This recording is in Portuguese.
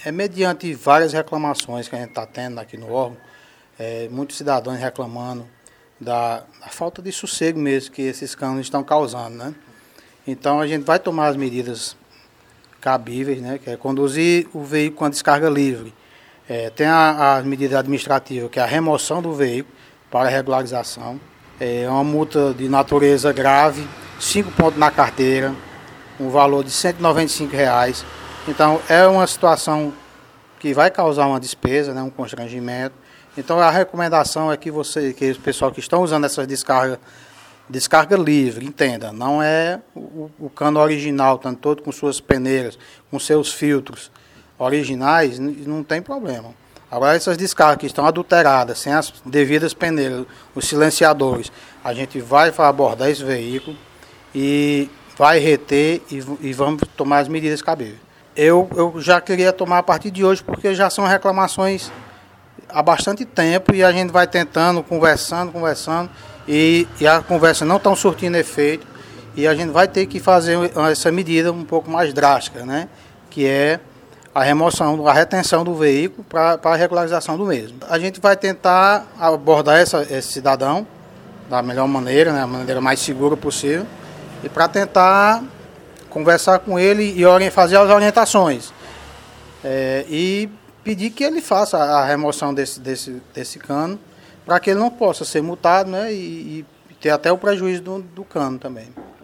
mediante várias reclamações que a gente está tendo aqui no órgão, muitos cidadãos reclamando da falta de sossego mesmo que esses canos estão causando, né? Então a gente vai tomar as medidas cabíveis, né? Que é conduzir o veículo com a descarga livre. Tem as medidas administrativas, que é a remoção do veículo para regularização. É uma multa de natureza grave, 5 pontos na carteira, um valor de R$ 195. Então, é uma situação que vai causar uma despesa, né, um constrangimento. Então, a recomendação é que o pessoal que estão usando essas descarga livre, entenda, não é o cano original, tanto todo com suas peneiras, com seus filtros originais, não tem problema. Agora, essas descargas que estão adulteradas, sem as devidas peneiras, os silenciadores, a gente vai abordar esse veículo e vai reter e vamos tomar as medidas cabíveis. Eu já queria tomar a partir de hoje, porque já são reclamações há bastante tempo e a gente vai tentando, conversando, e a conversa não está surtindo efeito e a gente vai ter que fazer essa medida um pouco mais drástica, né? Que é a remoção, a retenção do veículo para a regularização do mesmo. A gente vai tentar abordar esse cidadão da melhor maneira, né? A maneira mais segura possível, e para tentar conversar com ele e fazer as orientações. E pedir que ele faça a remoção desse cano, para que ele não possa ser multado, né, e ter até o prejuízo do cano também.